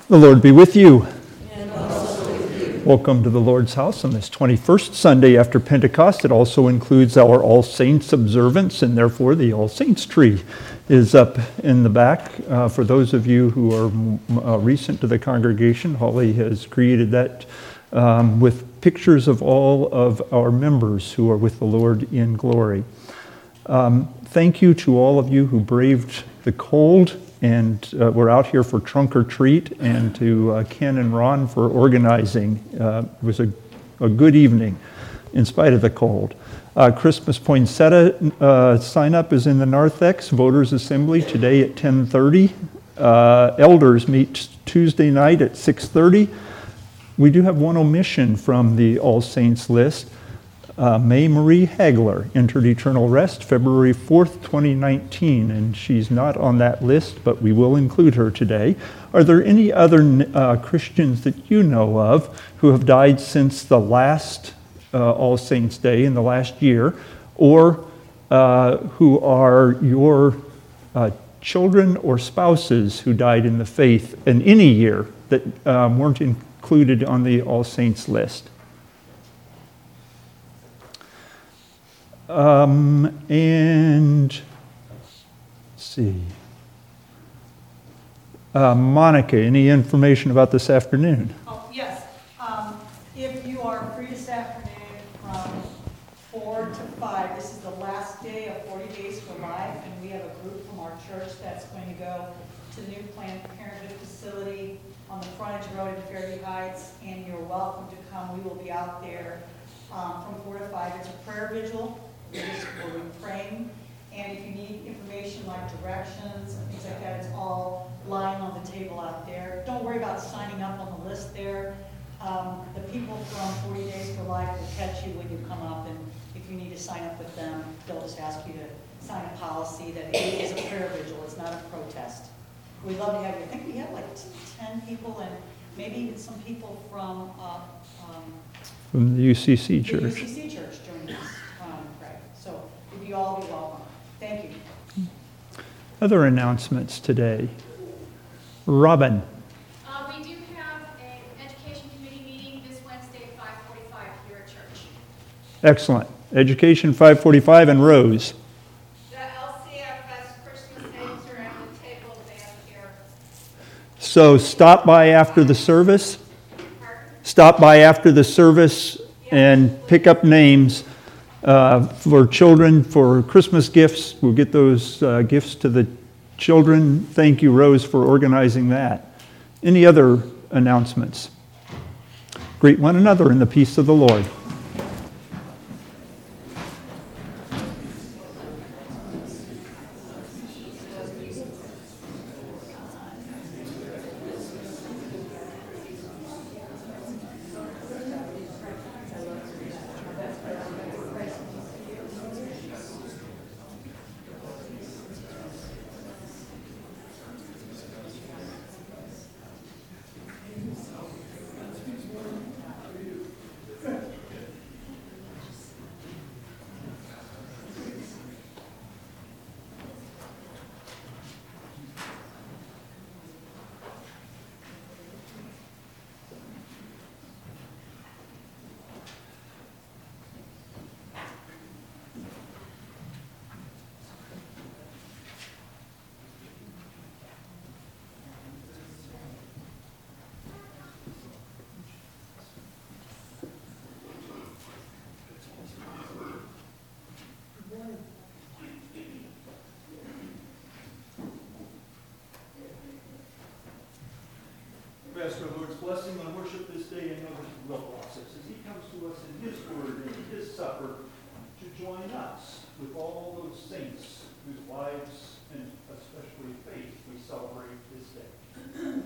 The Lord be with you. And also with you. Welcome to the Lord's house on this 21st Sunday after Pentecost. It also includes our All Saints observance, and therefore the All Saints tree is up in the back. For those of you who are recent to the congregation, Holly has created that with pictures of all of our members who are with the Lord in glory. Thank you to all of you who braved the cold and we're out here for trunk or treat, and to Ken and Ron for organizing. It was a good evening in spite of the cold. Christmas poinsettia sign up is in the narthex, Voters Assembly today at 10:30. Elders meet Tuesday night at 6:30. We do have one omission from the All Saints list. May Marie Hagler entered eternal rest February 4th, 2019, and she's not on that list, but we will include her today. Are there any other Christians that you know of who have died since the last All Saints Day in the last year, or who are your children or spouses who died in the faith in any year that weren't included on the All Saints list? And let's see. Monica, any information about this afternoon? Oh, yes. If you are free this afternoon from 4 to 5, this is the last day of 40 Days for Life, and we have a group from our church that's going to go to the new Planned Parenthood facility on the frontage road in Fairview Heights, and you're welcome to come. We will be out there from 4 to 5. It's a prayer vigil. We'll be praying, and if you need information like directions and things like that, it's all lying on the table out there. Don't worry about signing up on the list there. The people from 40 Days for Life will catch you when you come up, and if you need to sign up with them, they'll just ask you to sign a policy that it is a prayer vigil, it's not a protest. We'd love to have you. I think we have like 10 people, and maybe even some people from the UCC Church. The UCC Church joining us. So you'd all be welcome. Thank you. Other announcements today. Robin. We do have an education committee meeting this Wednesday at 5:45 here at church. Excellent. Education 5:45 and Rose. The LCF has Christmas eggs around the table down here. So stop by after the service. Pardon? Stop by after the service and pick up names. For children, for Christmas gifts. We'll get those gifts to the children. Thank you, Rose, for organizing that. Any other announcements? Greet one another in the peace of the Lord. Ask our Lord's blessing on worship this day, and know that He will bless us as He comes to us in His Word and His supper to join us with all those saints whose lives and especially faith we celebrate this day.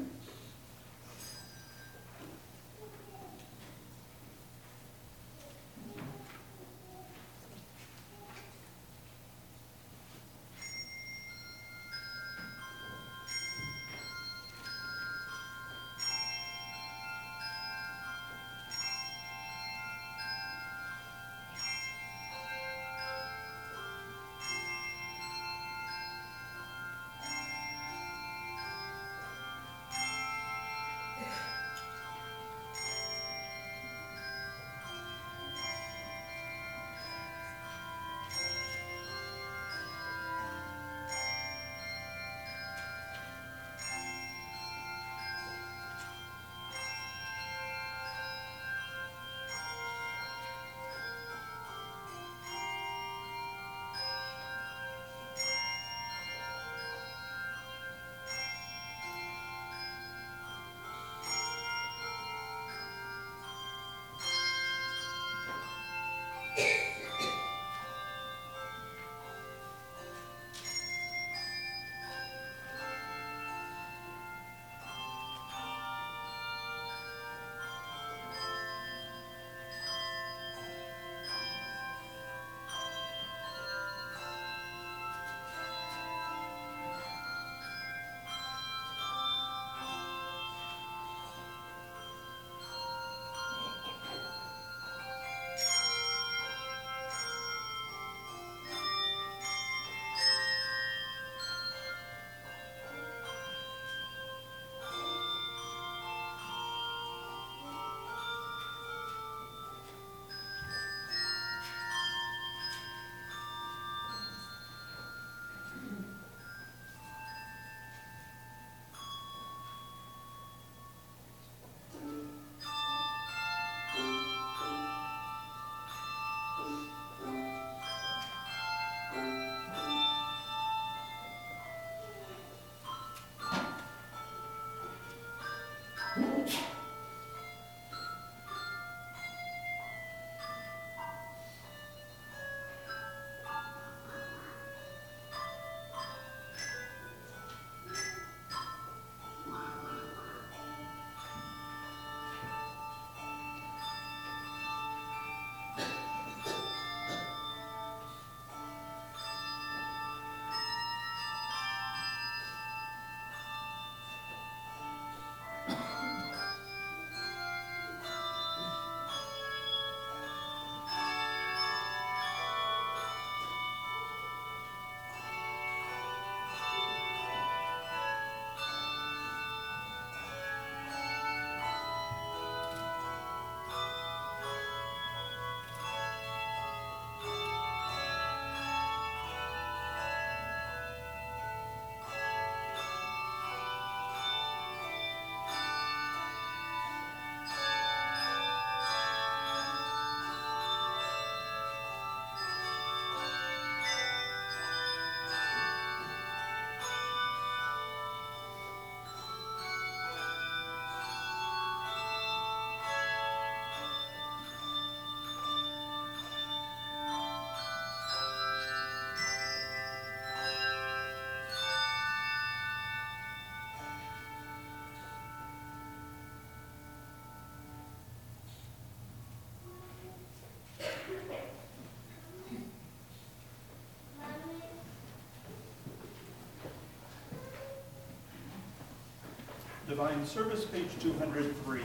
Divine Service, page 203.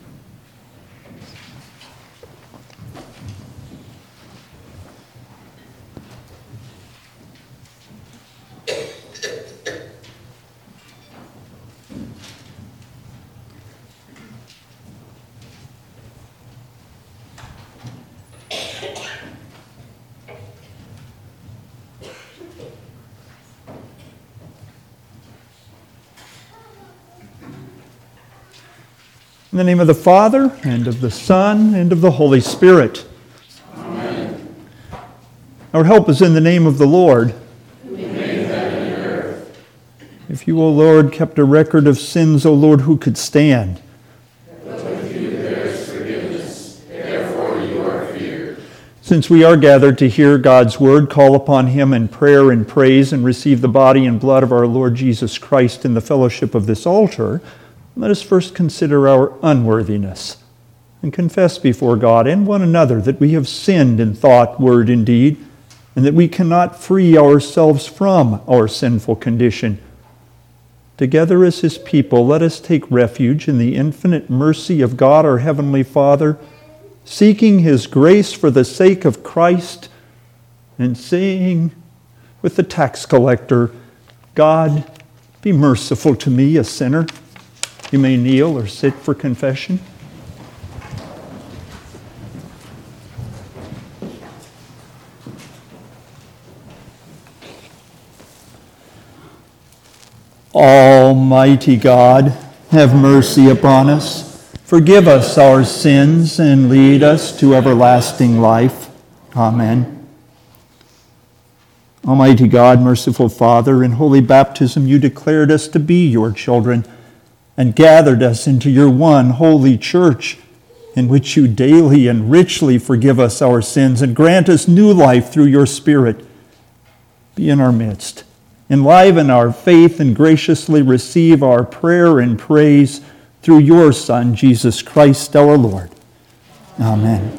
In the name of the Father, and of the Son, and of the Holy Spirit. Amen. Our help is in the name of the Lord. Who made heaven and earth. If you, O Lord, kept a record of sins, O Lord, who could stand? But with you there is forgiveness, therefore you are feared. Since we are gathered to hear God's word, call upon him in prayer and praise, and receive the body and blood of our Lord Jesus Christ in the fellowship of this altar, let us first consider our unworthiness and confess before God and one another that we have sinned in thought, word, and deed, and that we cannot free ourselves from our sinful condition. Together as his people, let us take refuge in the infinite mercy of God our Heavenly Father, seeking his grace for the sake of Christ, and saying with the tax collector, God, be merciful to me, a sinner. You may kneel or sit for confession. Almighty God, have mercy upon us. Forgive us our sins and lead us to everlasting life. Amen. Almighty God, merciful Father, in holy baptism you declared us to be your children, and gathered us into your one holy church, in which you daily and richly forgive us our sins and grant us new life through your Spirit. Be in our midst. Enliven our faith and graciously receive our prayer and praise through your Son, Jesus Christ our Lord. Amen.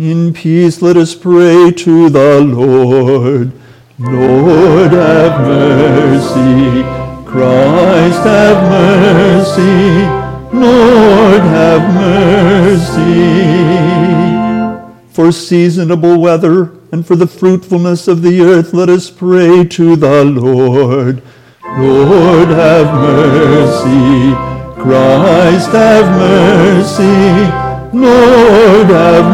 In peace let us pray to the Lord. Lord, have mercy. Christ, have mercy. Lord, have mercy. For seasonable weather and for the fruitfulness of the earth, let us pray to the Lord. Lord, have mercy. Christ, have mercy. Lord, have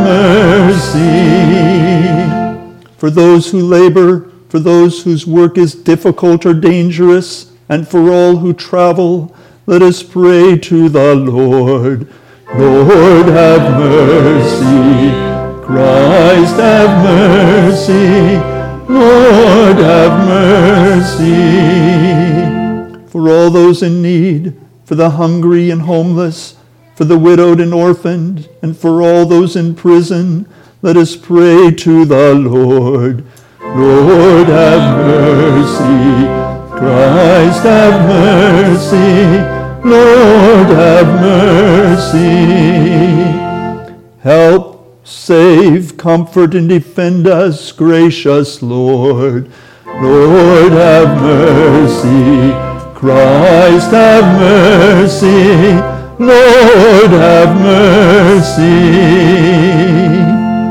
mercy. For those who labor, for those whose work is difficult or dangerous, and for all who travel, let us pray to the Lord. Lord, have mercy. Christ, have mercy. Lord, have mercy. For all those in need, for the hungry and homeless, for the widowed and orphaned, and for all those in prison, let us pray to the Lord. Lord, have mercy. Christ, have mercy. Lord, have mercy. Help, save, comfort, and defend us, gracious Lord. Lord, have mercy. Christ, have mercy. Lord, have mercy.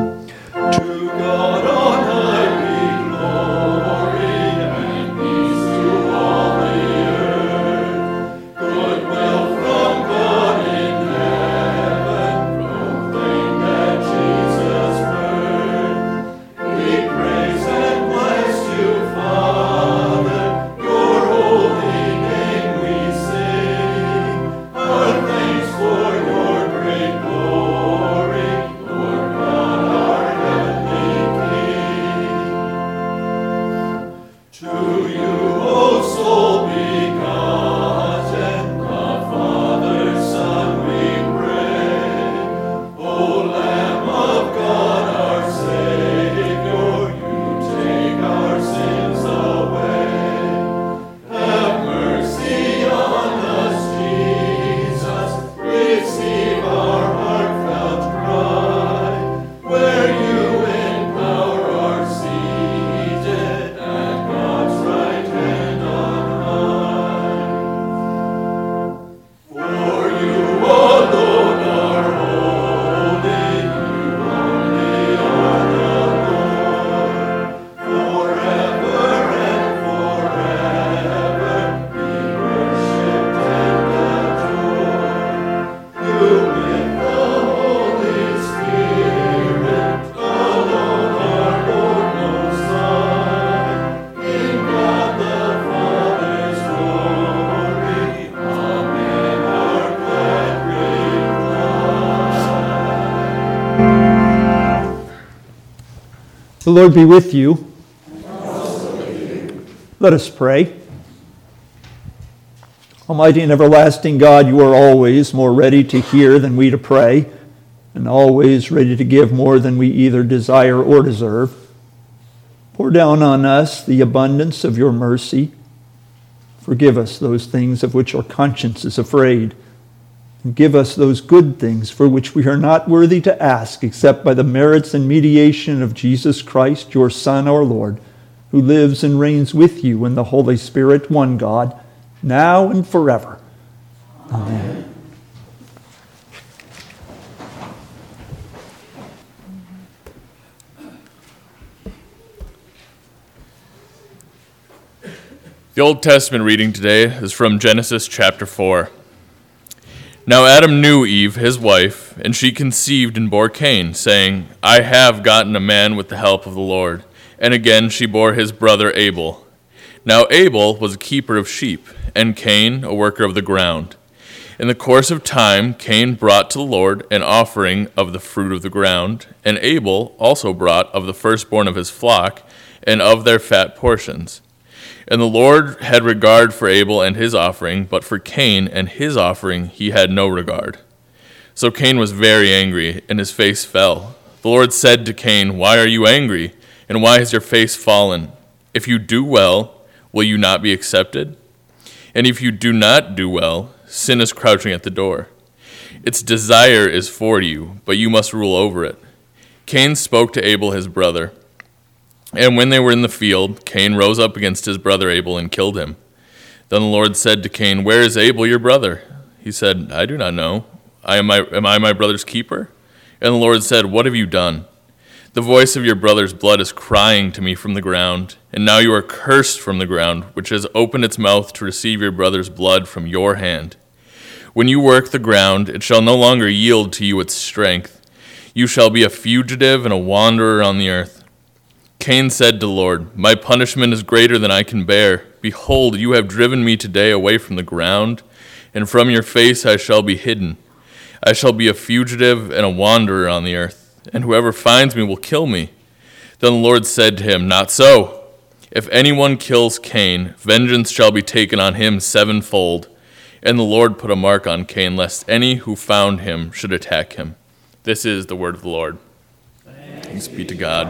The Lord be with you. Let us pray. Almighty and everlasting God, you are always more ready to hear than we to pray, and always ready to give more than we either desire or deserve. Pour down on us the abundance of your mercy. Forgive us those things of which our conscience is afraid, and give us those good things for which we are not worthy to ask, except by the merits and mediation of Jesus Christ, your Son, our Lord, who lives and reigns with you in the Holy Spirit, one God, now and forever. Amen. The Old Testament reading today is from Genesis chapter 4. Now Adam knew Eve, his wife, and she conceived and bore Cain, saying, I have gotten a man with the help of the Lord. And again she bore his brother Abel. Now Abel was a keeper of sheep, and Cain a worker of the ground. In the course of time, Cain brought to the Lord an offering of the fruit of the ground, and Abel also brought of the firstborn of his flock, and of their fat portions. And the Lord had regard for Abel and his offering, but for Cain and his offering he had no regard. So Cain was very angry, and his face fell. The Lord said to Cain, Why are you angry, and why has your face fallen? If you do well, will you not be accepted? And if you do not do well, sin is crouching at the door. Its desire is for you, but you must rule over it. Cain spoke to Abel his brother. And when they were in the field, Cain rose up against his brother Abel and killed him. Then the Lord said to Cain, "Where is Abel your brother?" He said, "I do not know. Am I my brother's keeper?" And the Lord said, "What have you done? The voice of your brother's blood is crying to me from the ground, and now you are cursed from the ground, which has opened its mouth to receive your brother's blood from your hand. When you work the ground, it shall no longer yield to you its strength. You shall be a fugitive and a wanderer on the earth." Cain said to the Lord, "My punishment is greater than I can bear. Behold, you have driven me today away from the ground, and from your face I shall be hidden. I shall be a fugitive and a wanderer on the earth, and whoever finds me will kill me." Then the Lord said to him, "Not so. If anyone kills Cain, vengeance shall be taken on him sevenfold." And the Lord put a mark on Cain, lest any who found him should attack him. This is the word of the Lord. Thanks be to God.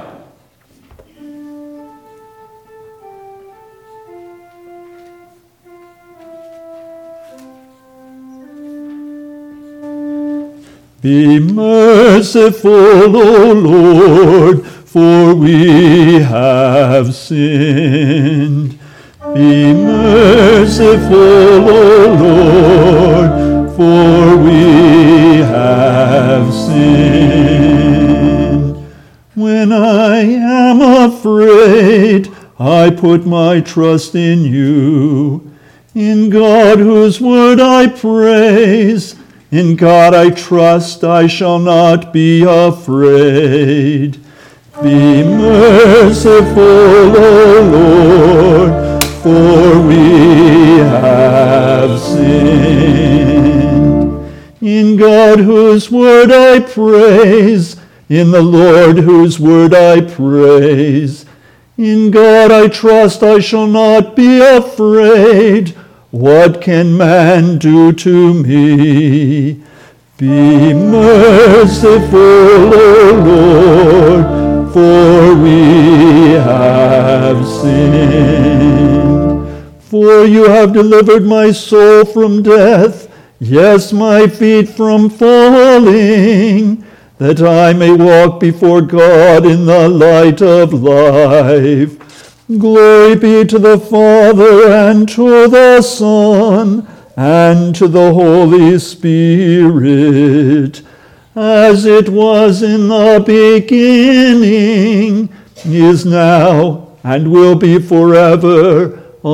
Be merciful, O Lord, for we have sinned. Be merciful, O Lord, for we have sinned. When I am afraid, I put my trust in you. In God, whose word I praise, in God I trust, I shall not be afraid. Be merciful, O Lord, for we have sinned. In God, whose word I praise, in the Lord, whose word I praise. In God I trust, I shall not be afraid. What can man do to me? Be merciful, O Lord, for we have sinned. For you have delivered my soul from death, yes, my feet from falling, that I may walk before God in the light of life. Glory be to the Father, and to the Son, and to the Holy Spirit, as it was in the beginning, is now, and will be forever.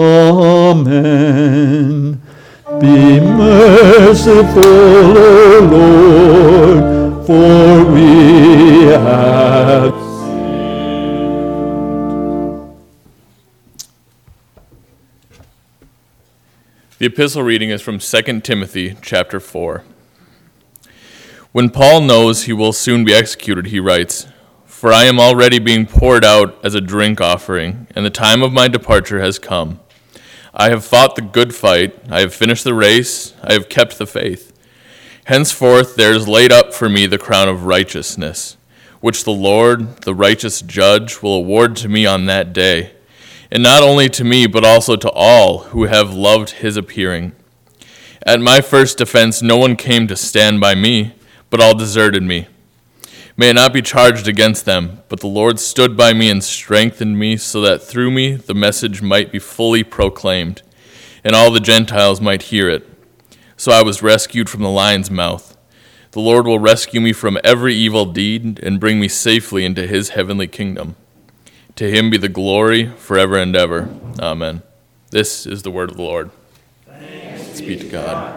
Amen. Be merciful, O Lord, for we have The epistle reading is from 2 Timothy chapter 4. When Paul knows he will soon be executed, he writes, "For I am already being poured out as a drink offering, and the time of my departure has come. I have fought the good fight, I have finished the race, I have kept the faith. Henceforth there is laid up for me the crown of righteousness, which the Lord, the righteous judge, will award to me on that day. And not only to me, but also to all who have loved his appearing. At my first defense no one came to stand by me, but all deserted me. May it not be charged against them, but the Lord stood by me and strengthened me, so that through me the message might be fully proclaimed, and all the Gentiles might hear it. So I was rescued from the lion's mouth. The Lord will rescue me from every evil deed and bring me safely into his heavenly kingdom. To him be the glory forever and ever. Amen." This is the word of the Lord. Thanks be to God.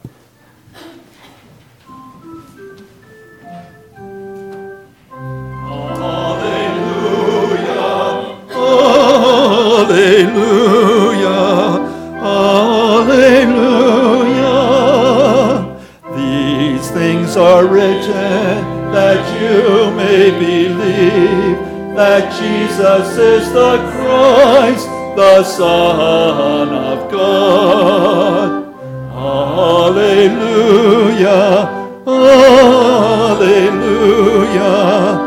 Hallelujah, hallelujah. These things are written that you may believe that Jesus is the Christ, the Son of God. Hallelujah, hallelujah,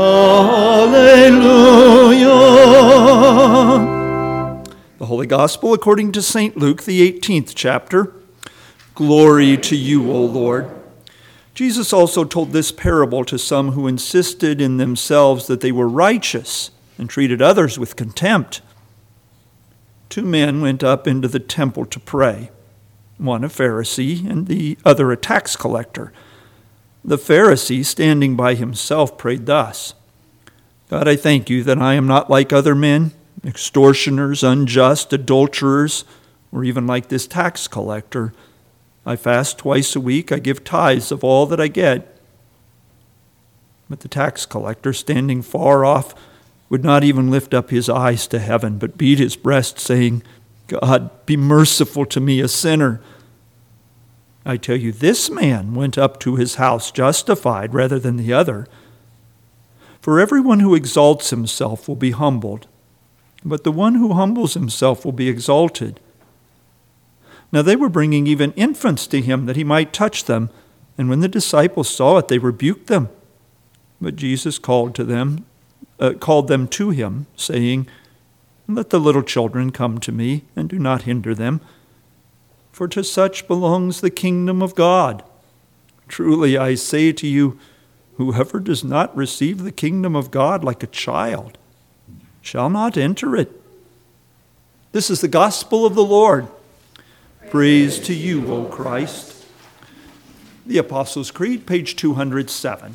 hallelujah. The Holy Gospel according to St. Luke, the 18th chapter. Glory to you, O Lord. Jesus also told this parable to some who insisted in themselves that they were righteous and treated others with contempt. 2 men went up into the temple to pray, one a Pharisee and the other a tax collector. The Pharisee, standing by himself, prayed thus: God, I thank you that I am not like other men, extortioners, unjust, adulterers, or even like this tax collector. I fast twice a week. I give tithes of all that I get. But the tax collector, standing far off, would not even lift up his eyes to heaven, but beat his breast, saying, God, be merciful to me, a sinner. I tell you, this man went up to his house justified rather than the other. For everyone who exalts himself will be humbled, but the one who humbles himself will be exalted. Now they were bringing even infants to him that he might touch them, and when the disciples saw it, they rebuked them. But Jesus called them to him, saying, Let the little children come to me, and do not hinder them, for to such belongs the kingdom of God. Truly I say to you, whoever does not receive the kingdom of God like a child shall not enter it. This is the gospel of the Lord. Praise to you, O Christ. The Apostles' Creed, page 207.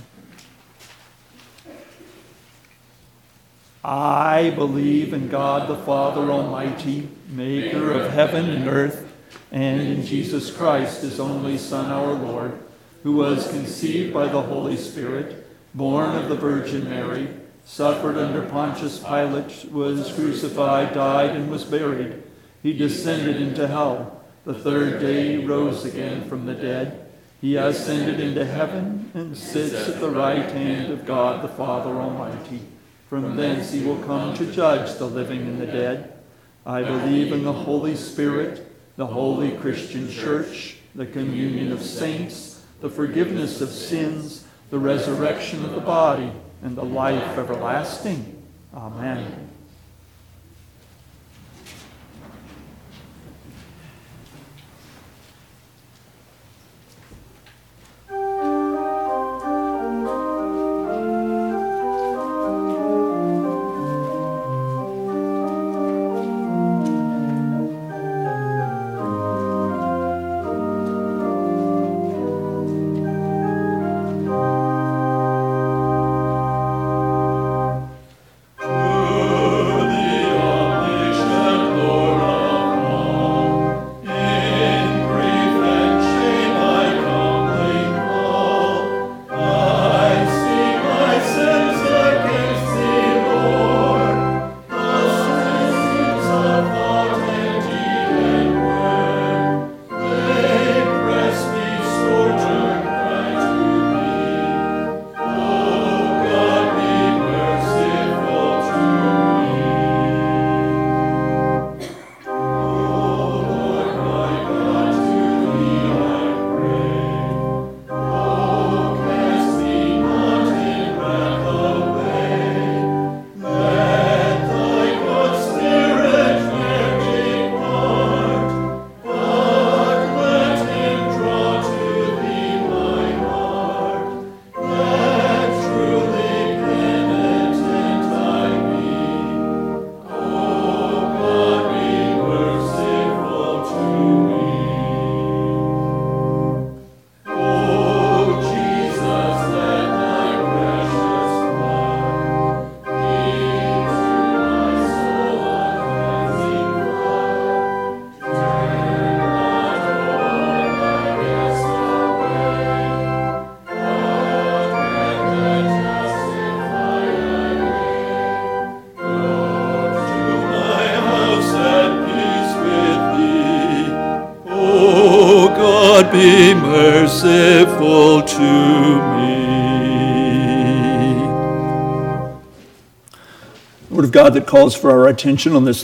I believe in God the Father Almighty, maker of heaven and earth, and in Jesus Christ, his only Son, our Lord, who was conceived by the Holy Spirit, born of the Virgin Mary, suffered under Pontius Pilate, was crucified, died, and was buried. He descended into hell. The third day he rose again from the dead. He ascended into heaven and sits at the right hand of God the Father Almighty. From thence he will come to judge the living and the dead. I believe in the Holy Spirit, the holy Christian Church, the communion of saints, the forgiveness of sins, the resurrection of the body, and the life everlasting. Amen. be merciful to me. The Word of God that calls for our attention on this